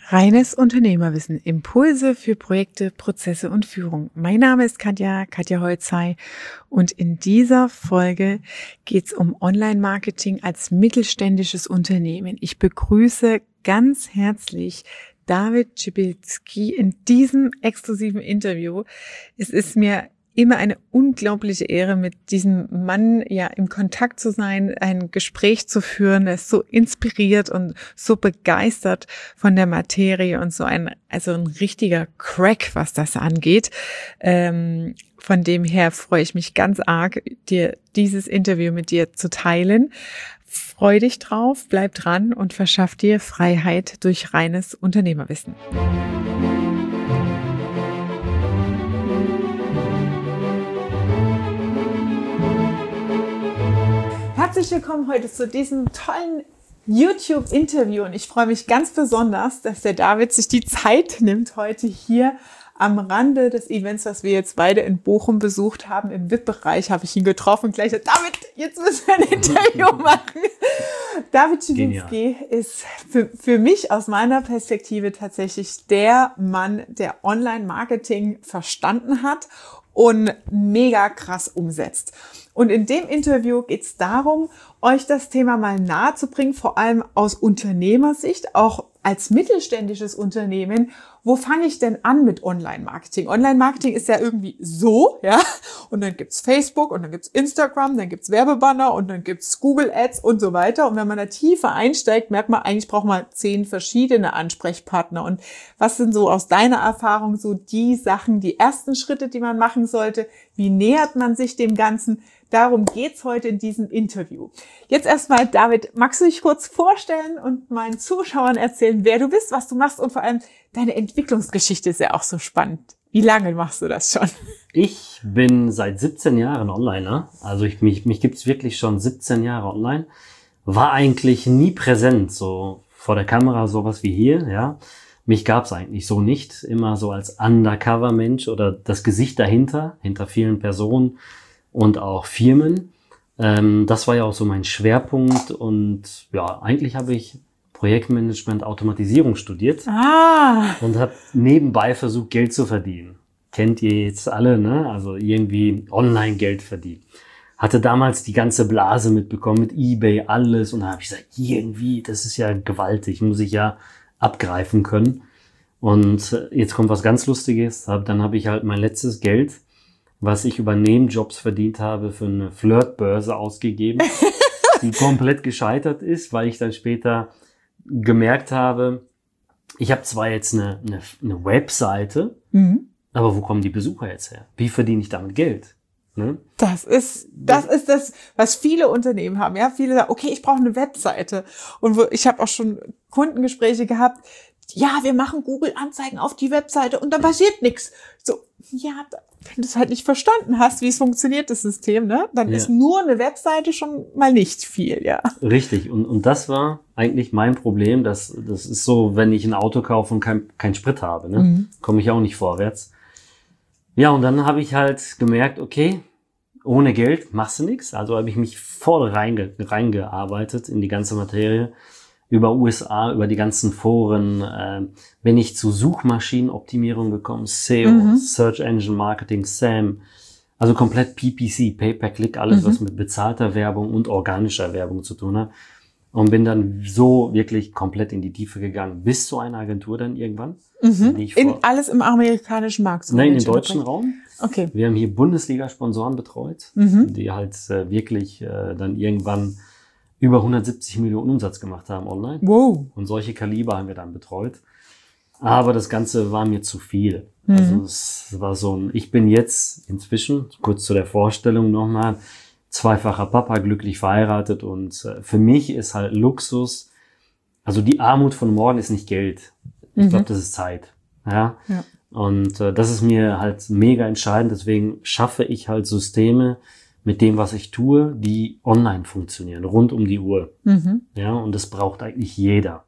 Reines Unternehmerwissen. Impulse für Projekte, Prozesse und Führung. Mein Name ist Katja Holzhey und in dieser Folge geht es um Online-Marketing als mittelständisches Unternehmen. Ich begrüße ganz herzlich David Schibilski in diesem exklusiven Interview. Es ist mir immer eine unglaubliche Ehre, mit diesem Mann im Kontakt zu sein, ein Gespräch zu führen. Er ist so inspiriert und so begeistert von der Materie und ein richtiger Crack, was das angeht. Von dem her freue ich mich ganz arg, dir dieses Interview mit dir zu teilen. Freu dich drauf, bleib dran und verschaff dir Freiheit durch reines Unternehmerwissen. Herzlich willkommen heute zu diesem tollen YouTube-Interview und ich freue mich ganz besonders, dass der David sich die Zeit nimmt, heute hier am Rande des Events, was wir jetzt beide in Bochum besucht haben. Im VIP-Bereich habe ich ihn getroffen und gleich gesagt, David, jetzt müssen wir ein Interview machen. David Schibilski ist für mich aus meiner Perspektive tatsächlich der Mann, der Online-Marketing verstanden hat und mega krass umsetzt. Und in dem Interview geht es darum, euch das Thema mal nahe zu bringen, vor allem aus Unternehmersicht, auch als mittelständisches Unternehmen. Wo fange ich denn an mit Online-Marketing? Online-Marketing ist ja irgendwie so, ja. Und dann gibt's Facebook und dann gibt's Instagram, dann gibt's Werbebanner und dann gibt's Google Ads und so weiter. Und wenn man da tiefer einsteigt, merkt man, eigentlich braucht man 10 verschiedene Ansprechpartner. Und was sind so aus deiner Erfahrung so die Sachen, die ersten Schritte, die man machen sollte? Wie nähert man sich dem Ganzen? Darum geht's heute in diesem Interview. Jetzt erstmal, David, magst du dich kurz vorstellen und meinen Zuschauern erzählen, wer du bist, was du machst und vor allem deine Entwicklungsgeschichte ist ja auch so spannend. Wie lange machst du das schon? Ich bin seit 17 Jahren Onliner. Also mich gibt's wirklich schon 17 Jahre online. War eigentlich nie präsent, so vor der Kamera, sowas wie hier, ja. Mich gab's eigentlich so nicht. Immer so als Undercover-Mensch oder das Gesicht dahinter, hinter vielen Personen und auch Firmen. Das war ja auch so mein Schwerpunkt und ja, eigentlich habe ich Projektmanagement, Automatisierung studiert und habe nebenbei versucht, Geld zu verdienen. Kennt ihr jetzt alle, ne? Also irgendwie online Geld verdienen. Hatte damals die ganze Blase mitbekommen mit eBay, alles und da habe ich gesagt, irgendwie, das ist ja gewaltig, muss ich ja abgreifen können. Und jetzt kommt was ganz Lustiges, dann habe ich halt mein letztes Geld, was ich über Nebenjobs verdient habe, für eine Flirtbörse ausgegeben, die komplett gescheitert ist, weil ich dann später gemerkt habe, ich habe zwar jetzt eine Webseite, aber wo kommen die Besucher jetzt her? Wie verdiene ich damit Geld? Ne? Das ist das, was viele Unternehmen haben. Ja, viele sagen, okay, ich brauche eine Webseite. Und ich habe auch schon Kundengespräche gehabt. Ja, wir machen Google-Anzeigen auf die Webseite und dann passiert nichts. So, ja, wenn du es halt nicht verstanden hast, wie es funktioniert, das System, ne, dann ist nur eine Webseite schon mal nicht viel, ja. Richtig. Und das war eigentlich mein Problem. Das ist so, wenn ich ein Auto kaufe und kein Sprit habe, ne, komme ich auch nicht vorwärts. Ja, und dann habe ich halt gemerkt, okay, ohne Geld machst du nichts. Also habe ich mich voll reingearbeitet in die ganze Materie. Über USA, über die ganzen Foren, bin ich zu Suchmaschinenoptimierung gekommen, SEO, Search Engine Marketing, SAM, also komplett PPC, Pay-per-Click, alles was mit bezahlter Werbung und organischer Werbung zu tun hat. Und bin dann so wirklich komplett in die Tiefe gegangen, bis zu einer Agentur dann irgendwann. Alles im amerikanischen Markt? So nein, im deutschen Raum. Okay. Wir haben hier Bundesliga-Sponsoren betreut, die halt wirklich dann irgendwann über 170 Millionen Umsatz gemacht haben online. Wow. Und solche Kaliber haben wir dann betreut. Aber das Ganze war mir zu viel. Also es war ich bin jetzt inzwischen, kurz zu der Vorstellung nochmal, zweifacher Papa, glücklich verheiratet und für mich ist halt Luxus, also die Armut von morgen ist nicht Geld. Ich glaube, das ist Zeit. Ja. Und das ist mir halt mega entscheidend. Deswegen schaffe ich halt Systeme, mit dem, was ich tue, die online funktionieren, rund um die Uhr. Ja, und das braucht eigentlich jeder.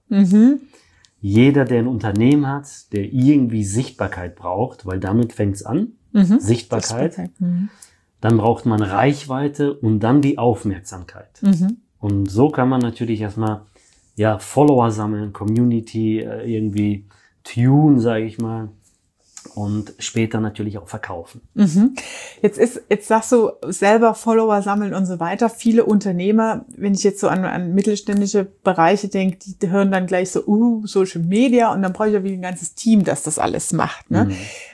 Jeder, der ein Unternehmen hat, der irgendwie Sichtbarkeit braucht, weil damit fängt's an, Sichtbarkeit. Dann braucht man Reichweite und dann die Aufmerksamkeit. Und so kann man natürlich erstmal ja, Follower sammeln, Community irgendwie tun, sage ich mal. Und später natürlich auch verkaufen. Jetzt sagst du selber Follower sammeln und so weiter. Viele Unternehmer, wenn ich jetzt so an mittelständische Bereiche denke, die hören dann gleich so, Social Media und dann brauche ich ja wieder ein ganzes Team, das das alles macht. Ne?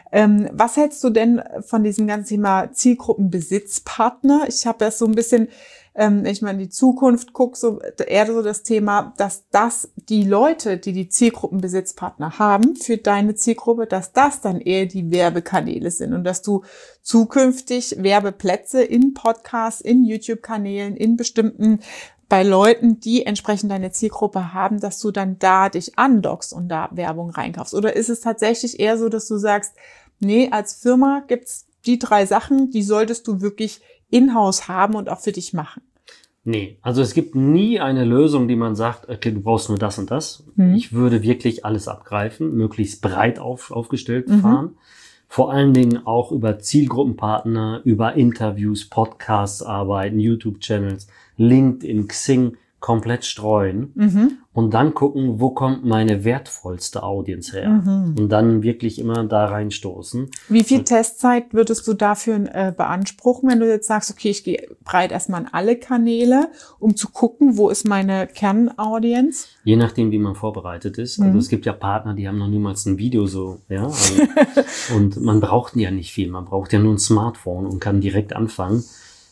Was hältst du denn von diesem ganzen Thema Zielgruppenbesitzpartner? Ich habe das so ein bisschen, wenn ich mal in die Zukunft gucke, so eher so das Thema, dass das die Leute, die die Zielgruppenbesitzpartner haben für deine Zielgruppe, dass das dann eher die Werbekanäle sind und dass du zukünftig Werbeplätze in Podcasts, in YouTube-Kanälen, in bestimmten bei Leuten, die entsprechend deine Zielgruppe haben, dass du dann da dich andockst und da Werbung reinkaufst? Oder ist es tatsächlich eher so, dass du sagst, nee, als Firma gibt's die 3 Sachen, die solltest du wirklich in-house haben und auch für dich machen? Nee, also es gibt nie eine Lösung, die man sagt, okay, du brauchst nur das und das. Ich würde wirklich alles abgreifen, möglichst breit aufgestellt fahren. Vor allen Dingen auch über Zielgruppenpartner, über Interviews, Podcasts arbeiten, YouTube-Channels, LinkedIn, Xing, komplett streuen und dann gucken, wo kommt meine wertvollste Audience her und dann wirklich immer da reinstoßen. Wie viel Testzeit würdest du dafür beanspruchen, wenn du jetzt sagst, okay, ich gehe breit erstmal an alle Kanäle, um zu gucken, wo ist meine Kernaudience? Je nachdem, wie man vorbereitet ist. Also es gibt ja Partner, die haben noch niemals ein Video so, ja. Also, und man braucht ja nicht viel. Man braucht ja nur ein Smartphone und kann direkt anfangen.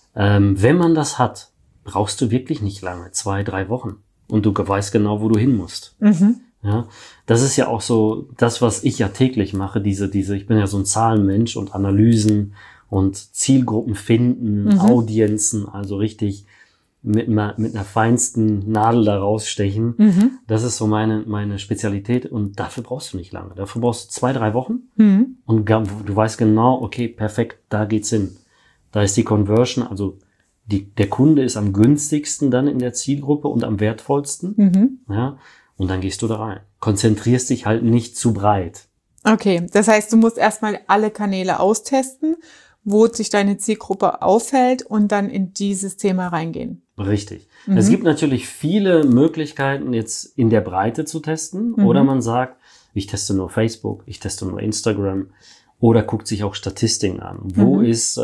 Wenn man das hat, brauchst du wirklich nicht lange, 2, 3 Wochen. Und du weißt genau, wo du hin musst. Ja, das ist ja auch so das, was ich ja täglich mache, ich bin ja so ein Zahlenmensch und Analysen und Zielgruppen finden, Audienzen, also richtig mit einer feinsten Nadel da rausstechen. Das ist so meine Spezialität und dafür brauchst du nicht lange. Dafür brauchst du 2, 3 Wochen und du weißt genau, okay, perfekt, da geht's hin. Da ist die Conversion, also der Kunde ist am günstigsten dann in der Zielgruppe und am wertvollsten. Ja, und dann gehst du da rein. Konzentrierst dich halt nicht zu breit. Okay, das heißt, du musst erstmal alle Kanäle austesten, wo sich deine Zielgruppe aufhält und dann in dieses Thema reingehen. Richtig. Es gibt natürlich viele Möglichkeiten, jetzt in der Breite zu testen. Oder man sagt, ich teste nur Facebook, ich teste nur Instagram. Oder guckt sich auch Statistiken an. Wo ist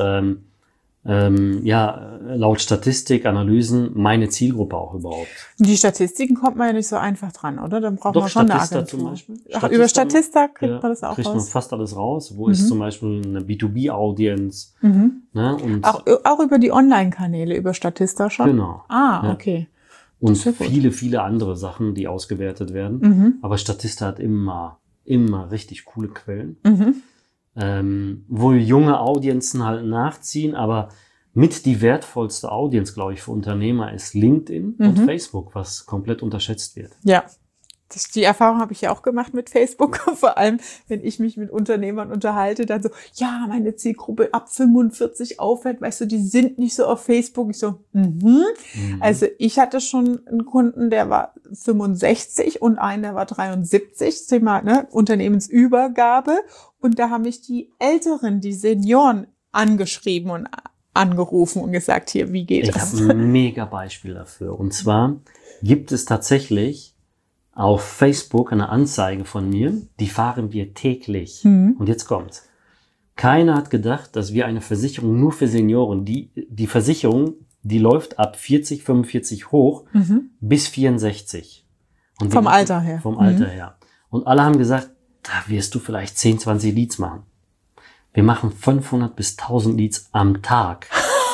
laut Statistik, Analysen, meine Zielgruppe auch überhaupt? Die Statistiken kommt man ja nicht so einfach dran, oder? Dann braucht man schon eine Agentur. Zum Beispiel. Über Statista kriegt man das auch kriegt raus? Man fast alles raus. Wo ist zum Beispiel eine B2B-Audience? Ne? Und auch über die Online-Kanäle, über Statista schon? Genau. Okay. Und viele andere Sachen, die ausgewertet werden. Aber Statista hat immer richtig coole Quellen. Wo junge Audiencen halt nachziehen, aber mit die wertvollste Audience, glaube ich, für Unternehmer ist LinkedIn und Facebook, was komplett unterschätzt wird. Ja, die Erfahrung habe ich ja auch gemacht mit Facebook. Vor allem, wenn ich mich mit Unternehmern unterhalte, dann so, ja, meine Zielgruppe ab 45 aufwärts, weißt du, die sind nicht so auf Facebook. Ich so, Also ich hatte schon einen Kunden, der war 65 und einen, der war 73, Thema Unternehmensübergabe. Und da haben mich die Älteren, die Senioren angeschrieben und angerufen und gesagt, hier, wie geht das? Ich habe ein mega Beispiel dafür. Und zwar gibt es tatsächlich auf Facebook eine Anzeige von mir, die fahren wir täglich. Und jetzt kommt's. Keiner hat gedacht, dass wir eine Versicherung nur für Senioren, die Versicherung, die läuft ab 40, 45 hoch bis 64. Und vom Alter her. Vom Alter her. Und alle haben gesagt, da wirst du vielleicht 10, 20 Leads machen. Wir machen 500 bis 1000 Leads am Tag.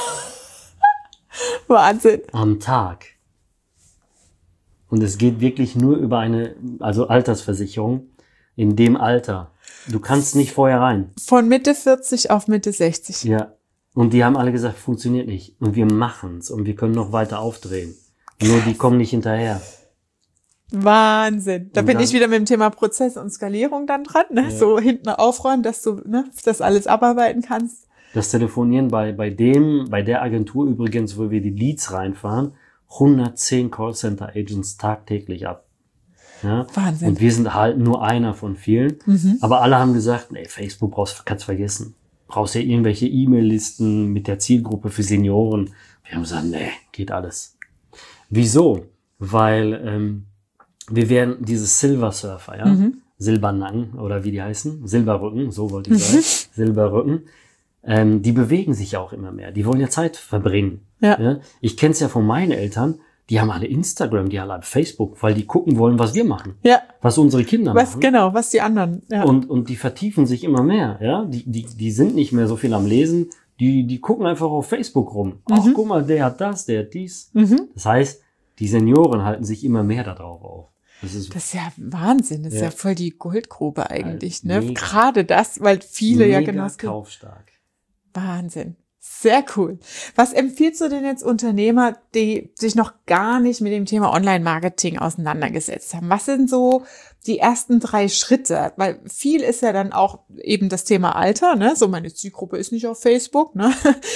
Wahnsinn. Am Tag. Und es geht wirklich nur über eine Altersversicherung in dem Alter. Du kannst nicht vorher rein. Von Mitte 40 auf Mitte 60. Ja. Und die haben alle gesagt, funktioniert nicht. Und wir machen's. Und wir können noch weiter aufdrehen. Nur die kommen nicht hinterher. Wahnsinn. Da bin ich wieder mit dem Thema Prozess und Skalierung dann dran, ne? Ja. So hinten aufräumen, dass du das alles abarbeiten kannst. Das Telefonieren bei der Agentur übrigens, wo wir die Leads reinfahren, 110 Callcenter-Agents tagtäglich ab. Ja? Wahnsinn. Und wir sind halt nur einer von vielen. Aber alle haben gesagt, nee, Facebook kannst vergessen. Brauchst ja irgendwelche E-Mail-Listen mit der Zielgruppe für Senioren. Wir haben gesagt, nee, geht alles. Wieso? Weil wir werden dieses Silver Surfer, ja, Silbernacken oder wie die heißen, Silberrücken, so wollte ich sagen, Silberrücken, die bewegen sich ja auch immer mehr. Die wollen ja Zeit verbringen. Ja? Ich kenne es ja von meinen Eltern, die haben alle Instagram, die haben alle Facebook, weil die gucken wollen, was wir machen. Ja. Was unsere Kinder machen. Genau, was die anderen. Ja. Und die vertiefen sich immer mehr. Ja, die sind nicht mehr so viel am Lesen. Die gucken einfach auf Facebook rum. Ach, guck mal, der hat das, der hat dies. Das heißt, die Senioren halten sich immer mehr darauf auf. Das ist ja Wahnsinn. Das ist ja voll die Goldgrube eigentlich. Ne? Gerade das, weil viele ja genau. Kaufstark. Wahnsinn. Sehr cool. Was empfiehlst du denn jetzt Unternehmer, die sich noch gar nicht mit dem Thema Online-Marketing auseinandergesetzt haben? Was sind so die ersten 3 Schritte? Weil viel ist ja dann auch eben das Thema Alter, ne? So, meine Zielgruppe ist nicht auf Facebook, ne?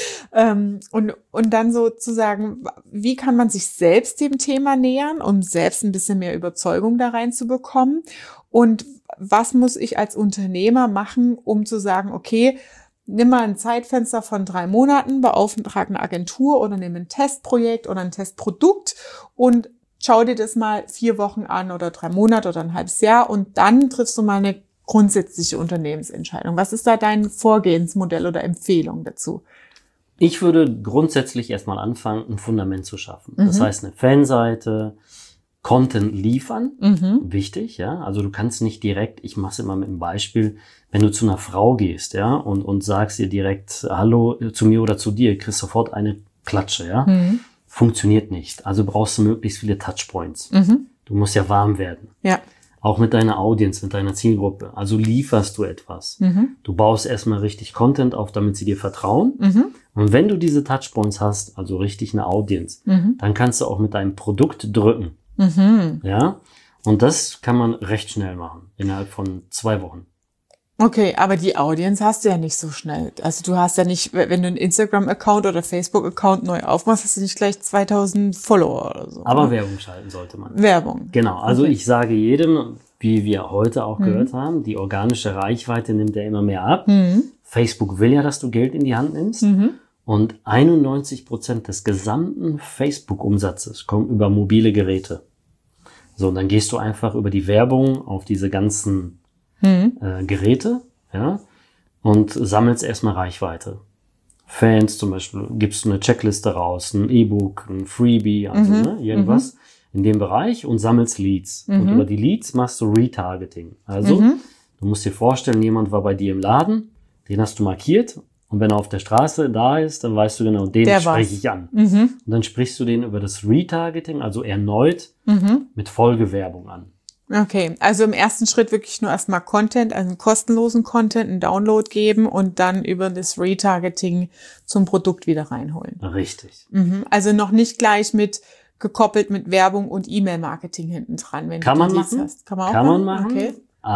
Und dann sozusagen, wie kann man sich selbst dem Thema nähern, um selbst ein bisschen mehr Überzeugung da reinzubekommen? Und was muss ich als Unternehmer machen, um zu sagen, okay, nimm mal ein Zeitfenster von 3 Monaten, beauftrag eine Agentur oder nimm ein Testprojekt oder ein Testprodukt und schau dir das mal 4 Wochen an oder 3 Monate oder ein halbes Jahr und dann triffst du mal eine grundsätzliche Unternehmensentscheidung. Was ist da dein Vorgehensmodell oder Empfehlung dazu? Ich würde grundsätzlich erstmal anfangen, ein Fundament zu schaffen. Das heißt, eine Fanseite, Content liefern, wichtig, ja. Also du kannst nicht direkt, ich mache es immer mit einem Beispiel, wenn du zu einer Frau gehst, ja, und sagst ihr direkt Hallo zu mir oder zu dir, kriegst sofort eine Klatsche, ja. Funktioniert nicht. Also brauchst du möglichst viele Touchpoints. Du musst ja warm werden. Ja. Auch mit deiner Audience, mit deiner Zielgruppe. Also lieferst du etwas. Du baust erstmal richtig Content auf, damit sie dir vertrauen. Und wenn du diese Touchpoints hast, also richtig eine Audience, dann kannst du auch mit deinem Produkt drücken. Ja. Und das kann man recht schnell machen. Innerhalb von 2 Wochen. Okay, aber die Audience hast du ja nicht so schnell. Also du hast ja nicht, wenn du einen Instagram-Account oder Facebook-Account neu aufmachst, hast du nicht gleich 2000 Follower oder so. Aber Werbung schalten sollte man. Werbung. Genau, also ich sage jedem, wie wir heute auch gehört haben, die organische Reichweite nimmt ja immer mehr ab. Facebook will ja, dass du Geld in die Hand nimmst. Und 91% des gesamten Facebook-Umsatzes kommen über mobile Geräte. So, und dann gehst du einfach über die Werbung auf diese ganzen Geräte, ja, und sammelst erstmal Reichweite. Fans zum Beispiel, gibst du eine Checkliste raus, ein E-Book, ein Freebie, also irgendwas in dem Bereich und sammelst Leads. Und über die Leads machst du Retargeting. Also, du musst dir vorstellen, jemand war bei dir im Laden, den hast du markiert und wenn er auf der Straße da ist, dann weißt du genau, den spreche ich an. Und dann sprichst du den über das Retargeting, also erneut mit Folgewerbung an. Okay, also im ersten Schritt wirklich nur erstmal Content, also einen kostenlosen Content, einen Download geben und dann über das Retargeting zum Produkt wieder reinholen. Richtig. Also noch nicht gleich gekoppelt mit Werbung und E-Mail-Marketing hinten dran, wenn kann du man Leads machen. hast. Kann man auch kann machen? man machen, okay.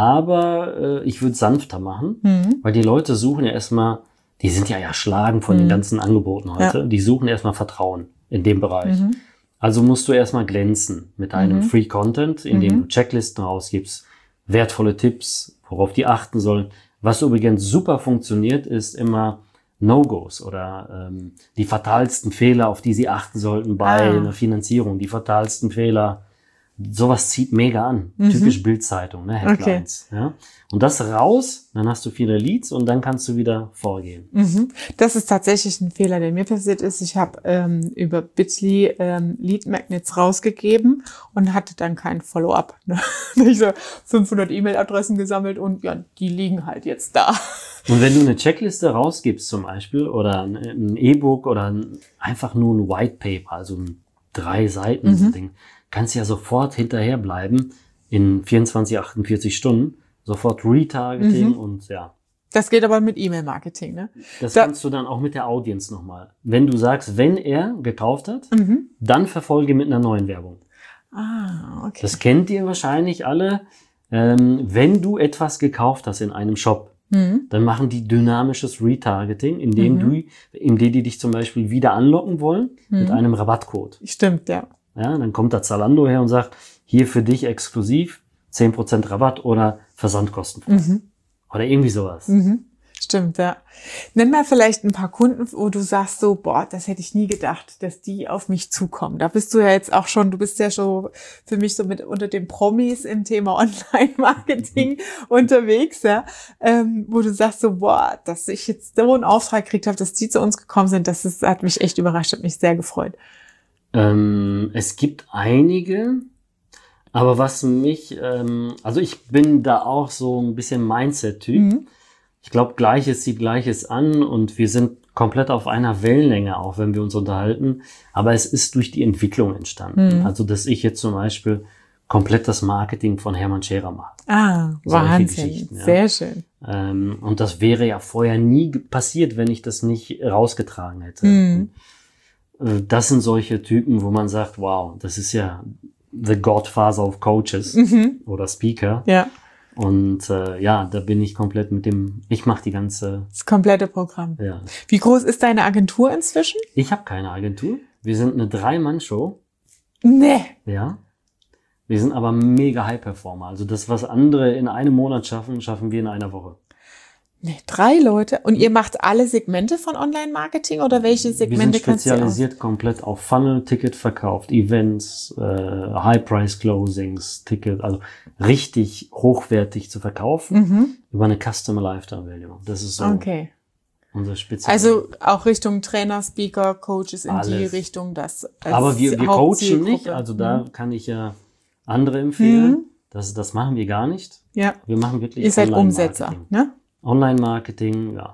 Aber ich würde sanfter machen, weil die Leute suchen ja erstmal, die sind ja erschlagen von den ganzen Angeboten heute, die suchen erstmal Vertrauen in dem Bereich. Also musst du erstmal glänzen mit einem Free Content, indem du Checklisten rausgibst, wertvolle Tipps, worauf die achten sollen. Was übrigens super funktioniert, ist immer No-Gos oder die fatalsten Fehler, auf die sie achten sollten bei einer Finanzierung. Die fatalsten Fehler, sowas zieht mega an. Typisch Bild-Zeitung, ne, Headlines. Okay. Ja. Und das raus, dann hast du viele Leads und dann kannst du wieder vorgehen. Das ist tatsächlich ein Fehler, der mir passiert ist. Ich habe über Bitly Lead Magnets rausgegeben und hatte dann kein Follow-up. Ich so 500 E-Mail-Adressen gesammelt und ja, die liegen halt jetzt da. Und wenn du eine Checkliste rausgibst zum Beispiel oder ein E-Book oder einfach nur ein White Paper, also ein 3 Seiten Ding, kannst ja sofort hinterherbleiben in 24, 48 Stunden, sofort Retargeting und ja. Das geht aber mit E-Mail-Marketing, ne? Das kannst du dann auch mit der Audience nochmal. Wenn du sagst, wenn er gekauft hat, dann verfolge mit einer neuen Werbung. Okay. Das kennt ihr wahrscheinlich alle. Wenn du etwas gekauft hast in einem Shop, dann machen die dynamisches Retargeting, indem die dich zum Beispiel wieder anlocken wollen mit einem Rabattcode. Stimmt, ja. Ja, dann kommt da Zalando her und sagt, hier für dich exklusiv 10% Rabatt oder Versandkosten. Oder irgendwie sowas. Stimmt, ja. Nenn mal vielleicht ein paar Kunden, wo du sagst so, boah, das hätte ich nie gedacht, dass die auf mich zukommen. Da bist du ja jetzt auch schon, du bist ja schon für mich so mit unter den Promis im Thema Online-Marketing unterwegs, ja, wo du sagst so, boah, dass ich jetzt so einen Auftrag gekriegt habe, dass die zu uns gekommen sind, hat mich echt überrascht, hat mich sehr gefreut. Es gibt einige, aber was mich, also ich bin da auch so ein bisschen Mindset-Typ. Mhm. Ich glaube, Gleiches zieht Gleiches an und wir sind komplett auf einer Wellenlänge, auch wenn wir uns unterhalten. Aber es ist durch die Entwicklung entstanden. Also, dass ich jetzt zum Beispiel komplett das Marketing von Hermann Scherer mache. Ah, Solche Wahnsinn. Geschichten, ja. Sehr schön. Und das wäre ja vorher nie passiert, wenn ich das nicht rausgetragen hätte. Mhm. Das sind solche Typen, wo man sagt, wow, das ist ja the Godfather of Coaches oder Speaker. Ja, Und ja, da bin ich komplett mit dem, ich mache das komplette Programm. ja. Wie groß ist deine Agentur inzwischen? Ich habe keine Agentur. Wir sind eine 3-Mann-Show. Nee. Ja. Wir sind aber mega High-Performer. Also das, was andere in einem Monat schaffen, schaffen wir in einer Woche. Nee, 3 Leute. Und ihr macht alle Segmente von Online-Marketing oder welche Wir sind Segmente kannst du spezialisiert komplett auf Funnel, Ticket verkauft, Events, High-Price-Closings, Ticket, also richtig hochwertig zu verkaufen über eine Customer Lifetime Value. Das ist so Okay. unser Spezial. Also auch Richtung Trainer, Speaker, Coaches in die Alles. Richtung, das als Aber wir coachen Hauptzielgruppe. nicht, also da kann ich ja andere empfehlen. Das machen wir gar nicht. Ja. Wir machen wirklich Ihr seid Umsetzer, Online-Marketing. ne? Online-Marketing, ja.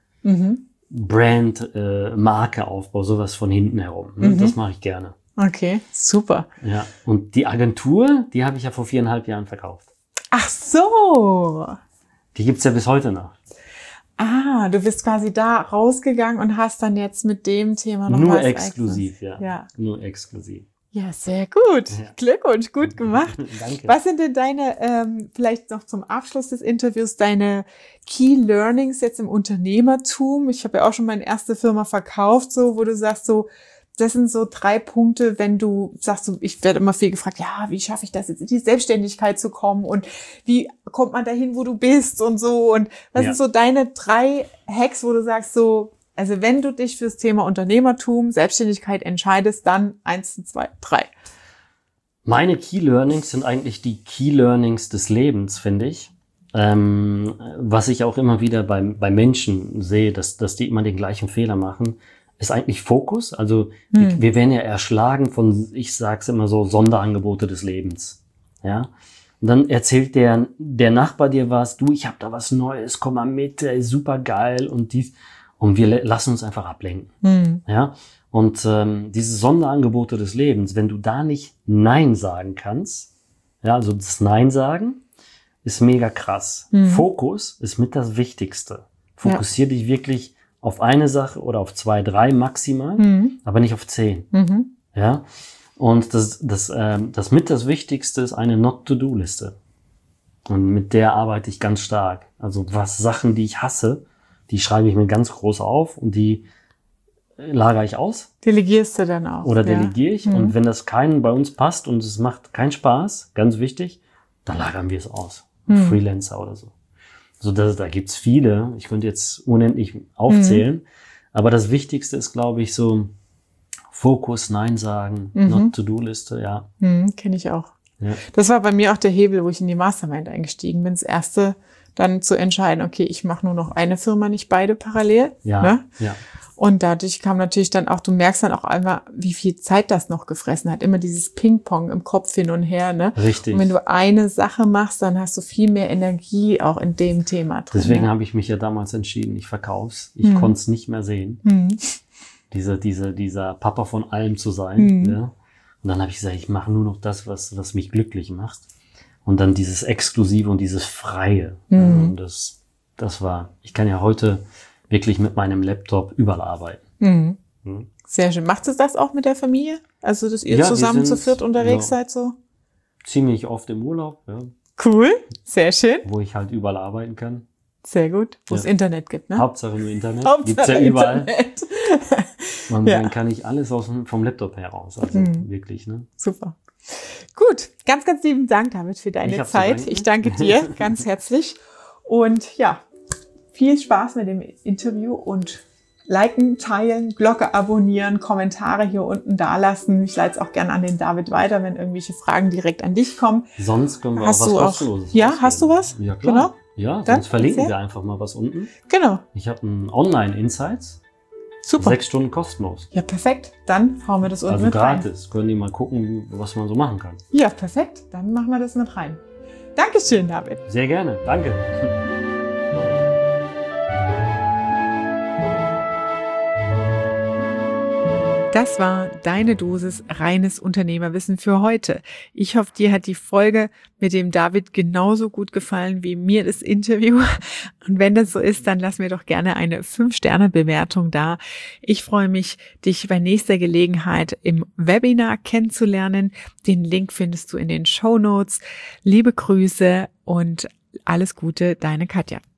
Brand, Markeaufbau, sowas von hinten herum. Ne? Das mache ich gerne. Okay, super. Ja. Und die Agentur, die habe ich ja vor 4,5 Jahren verkauft. Ach so. Die gibt's ja bis heute noch. Ah, du bist quasi da rausgegangen und hast dann jetzt mit dem Thema noch Nur was exklusiv, Eigenes. ja. Ja. Nur exklusiv. Ja, sehr gut. Ja. Glückwunsch, gut gemacht. Danke. Was sind denn deine, vielleicht noch zum Abschluss des Interviews, deine Key Learnings jetzt im Unternehmertum? Ich habe ja auch schon meine erste Firma verkauft, so, wo du sagst, so, das sind so 3 Punkte, wenn du sagst, so, ich werde immer viel gefragt, ja, wie schaffe ich das jetzt in die Selbstständigkeit zu kommen und wie kommt man dahin, wo du bist und so, und was sind so deine 3 Hacks, wo du sagst, so, also wenn du dich fürs Thema Unternehmertum, Selbstständigkeit entscheidest, dann 1, 2, 3. Meine Key Learnings sind eigentlich die Key Learnings des Lebens, finde ich. Was ich auch immer wieder bei Menschen sehe, dass die immer den gleichen Fehler machen, ist eigentlich Fokus. Also wir werden ja erschlagen von, ich sag's immer so, Sonderangebote des Lebens. Ja. Und dann erzählt der Nachbar dir was, du, ich habe da was Neues, komm mal mit, ey, super geil und dies. Und wir lassen uns einfach ablenken. Ja. Und diese Sonderangebote des Lebens, wenn du da nicht Nein sagen kannst, ja, also das Nein sagen ist mega krass. Fokus ist mit das Wichtigste. Fokussier dich wirklich auf eine Sache oder auf 2, 3 maximal, aber nicht auf 10. Ja. Und das mit das Wichtigste ist eine Not-to-Do-Liste. Und mit der arbeite ich ganz stark. Also was Sachen, die ich hasse, die schreibe ich mir ganz groß auf und die lagere ich aus. Delegierst du dann auch? Oder delegiere ich. Und wenn das keinen bei uns passt und es macht keinen Spaß, ganz wichtig, dann lagern wir es aus. Freelancer oder so. Also da gibt's viele. Ich könnte jetzt unendlich aufzählen. Aber das Wichtigste ist, glaube ich, so Fokus, Nein sagen, Not-to-Do-Liste, ja. Kenne ich auch. Ja. Das war bei mir auch der Hebel, wo ich in die Mastermind eingestiegen bin. Das erste, dann zu entscheiden, okay, ich mache nur noch eine Firma, nicht beide parallel. Ja, ne? ja. Und dadurch kam natürlich dann auch, du merkst dann auch einmal, wie viel Zeit das noch gefressen hat. Immer dieses Ping-Pong im Kopf hin und her, ne? Richtig. Und wenn du eine Sache machst, dann hast du viel mehr Energie auch in dem Thema drin. Deswegen habe ich mich ja damals entschieden, ich verkauf's. Ich konnte es nicht mehr sehen. Dieser Papa von allem zu sein. Ja? Und dann habe ich gesagt, ich mache nur noch das, was mich glücklich macht. Und dann dieses Exklusive und dieses Freie. Und das war, ich kann ja heute wirklich mit meinem Laptop überall arbeiten. Sehr schön. Macht es das auch mit der Familie? Also, dass ihr Ja, zusammen wir zu sind, viert unterwegs ja, seid so? ziemlich oft im Urlaub, ja, Cool. Sehr schön. wo ich halt überall arbeiten kann. Sehr gut. Wo es Ja. Internet gibt, ne? Hauptsache nur Internet. Hauptsache Gibt's ja überall. Internet. Und Ja. dann kann ich alles vom Laptop heraus. Also wirklich, ne? Super. Gut. Ganz, ganz lieben Dank, David, für Ich deine hab zu Zeit. danken. Ich danke dir ganz herzlich. Und ja, viel Spaß mit dem Interview und liken, teilen, Glocke abonnieren, Kommentare hier unten dalassen. Ich leite es auch gerne an den David weiter, wenn irgendwelche Fragen direkt an dich kommen. Sonst können wir Hast auch du was auch, Kostenloses ja, ausgeben. hast du was? Ja, klar. Genau. Ja, Dann sonst verlinken erzähl. wir einfach mal was unten. Genau. Ich habe einen Online-Insights. Super. 6 Stunden kostenlos. Ja, perfekt. Dann hauen wir das unten Also mit rein. gratis. Können die mal gucken, was man so machen kann. Ja, perfekt. Dann machen wir das mit rein. Dankeschön, David. Sehr gerne. Danke. Das war deine Dosis reines Unternehmerwissen für heute. Ich hoffe, dir hat die Folge mit dem David genauso gut gefallen wie mir das Interview. Und wenn das so ist, dann lass mir doch gerne eine 5-Sterne-Bewertung da. Ich freue mich, dich bei nächster Gelegenheit im Webinar kennenzulernen. Den Link findest du in den Shownotes. Liebe Grüße und alles Gute, deine Katja.